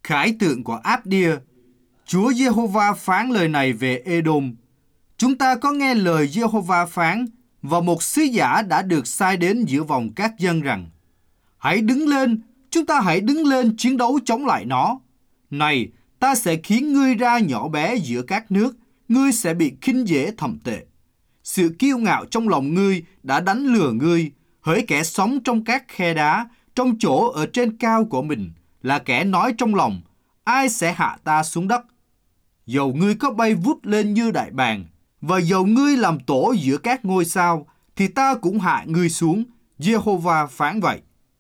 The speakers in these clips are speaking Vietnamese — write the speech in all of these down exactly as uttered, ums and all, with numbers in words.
Khải tượng của Áp-đia. Chúa Giê-hô-va phán lời này về Ê-đôm. Chúng ta có nghe lời Giê-hô-va phán, và một sứ giả đã được sai đến giữa vòng các dân rằng: Hãy đứng lên, chúng ta hãy đứng lên chiến đấu chống lại nó. Này, ta sẽ khiến ngươi ra nhỏ bé giữa các nước, ngươi sẽ bị khinh dễ thậm tệ. Sự kiêu ngạo trong lòng ngươi đã đánh lừa ngươi, hỡi kẻ sống trong các khe đá, trong chỗ ở trên cao của mình, là kẻ nói trong lòng: ai sẽ hạ ta xuống đất? Dầu ngươi có bay vút lên như đại bàng, và dầu ngươi làm tổ giữa các ngôi sao, thì ta cũng hạ ngươi xuống. Giê-hô-va phán vậy.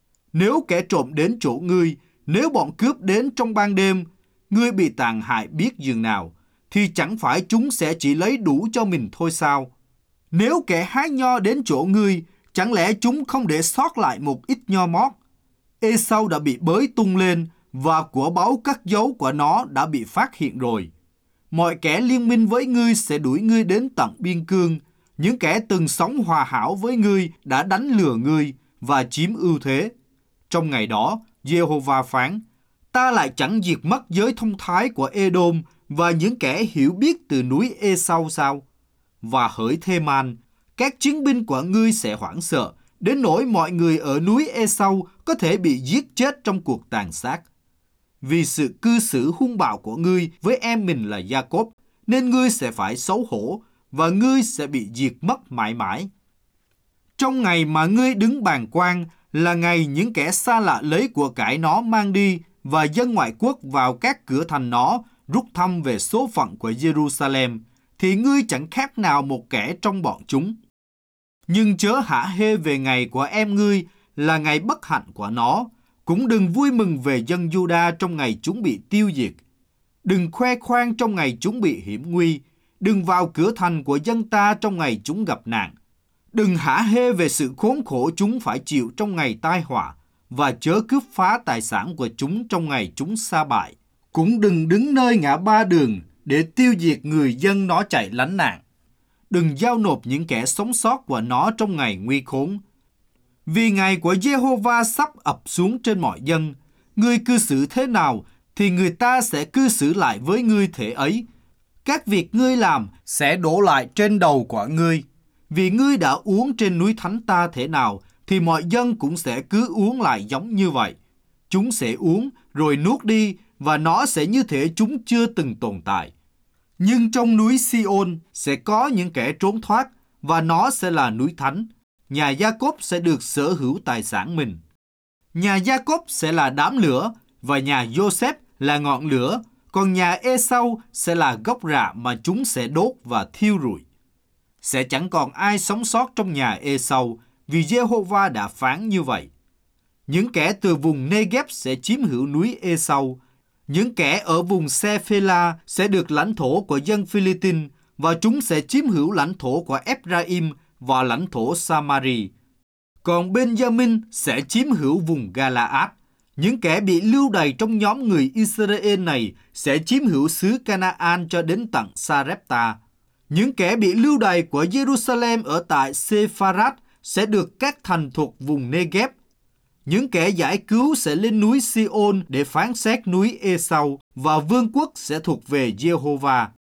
Nếu kẻ trộm đến chỗ ngươi, nếu bọn cướp đến trong ban đêm, ngươi bị tàn hại biết dường nào, thì chẳng phải chúng sẽ chỉ lấy đủ cho mình thôi sao? Nếu kẻ hái nho đến chỗ ngươi, chẳng lẽ chúng không để sót lại một ít nho mót? Ê-sau đã bị bới tung lên, và của báu cất giấu của nó đã bị phát hiện rồi. Mọi kẻ liên minh với ngươi sẽ đuổi ngươi đến tận biên cương. Những kẻ từng sống hòa hảo với ngươi đã đánh lừa ngươi và chiếm ưu thế. Trong ngày đó, Giê-hô-va phán: ta lại chẳng diệt mất giới thông thái của Ê-đôm và những kẻ hiểu biết từ núi Ê-sau sao? Và hỡi Thê-man, các chiến binh của ngươi sẽ hoảng sợ, đến nỗi mọi người ở núi Ê-sau có thể bị giết chết trong cuộc tàn sát. Vì sự cư xử hung bạo của ngươi với em mình là Gia-cốp, nên ngươi sẽ phải xấu hổ, và ngươi sẽ bị diệt mất mãi mãi. Trong ngày mà ngươi đứng bàng quan là ngày những kẻ xa lạ lấy của cải nó mang đi, và dân ngoại quốc vào các cửa thành nó rút thăm về số phận của Jerusalem, thì ngươi chẳng khác nào một kẻ trong bọn chúng. Nhưng chớ hả hê về ngày của em ngươi là ngày bất hạnh của nó, cũng đừng vui mừng về dân Giu-đa trong ngày chúng bị tiêu diệt. Đừng khoe khoang trong ngày chúng bị hiểm nguy, đừng vào cửa thành của dân ta trong ngày chúng gặp nạn. Đừng hả hê về sự khốn khổ chúng phải chịu trong ngày tai họa, và chớ cướp phá tài sản của chúng trong ngày chúng sa bại. Cũng đừng đứng nơi ngã ba đường để tiêu diệt người dân nó chạy lánh nạn. Đừng giao nộp những kẻ sống sót của nó trong ngày nguy khốn. Vì ngày của Giê-hô-va sắp ập xuống trên mọi dân, ngươi cư xử thế nào thì người ta sẽ cư xử lại với ngươi thế ấy. Các việc ngươi làm sẽ đổ lại trên đầu của ngươi. Vì ngươi đã uống trên núi thánh ta thế nào, thì mọi dân cũng sẽ cứ uống lại giống như vậy. Chúng sẽ uống rồi nuốt đi, và nó sẽ như thể chúng chưa từng tồn tại. Nhưng trong núi Si-ôn sẽ có những kẻ trốn thoát, và nó sẽ là núi thánh. Nhà Gia-cốp sẽ được sở hữu tài sản mình. Nhà Gia-cốp sẽ là đám lửa, và nhà Giô-xép là ngọn lửa, còn nhà Ê-sau sẽ là gốc rạ mà chúng sẽ đốt và thiêu rụi. Sẽ chẳng còn ai sống sót trong nhà Ê-sau, vì Giê-hô-va đã phán như vậy. Những kẻ từ vùng Nê-ghép sẽ chiếm hữu núi Ê-sau. Những kẻ ở vùng Se-phê-la sẽ được lãnh thổ của dân Phi-li-tin, và chúng sẽ chiếm hữu lãnh thổ của Ép-ra-im và lãnh thổ Sa-ma-ri. Còn Ben-gia-min sẽ chiếm hữu vùng Ga-la-át. Những kẻ bị lưu đày trong nhóm người Israel này sẽ chiếm hữu xứ Ca-na-an cho đến tận Sa-rép-ta. Những kẻ bị lưu đày của Jerusalem ở tại Se-pha-rát sẽ được các thành thuộc vùng Nê-ghép. Những kẻ giải cứu sẽ lên núi Si-ôn để phán xét núi Ê-sau, và vương quốc sẽ thuộc về Giê-hô-va.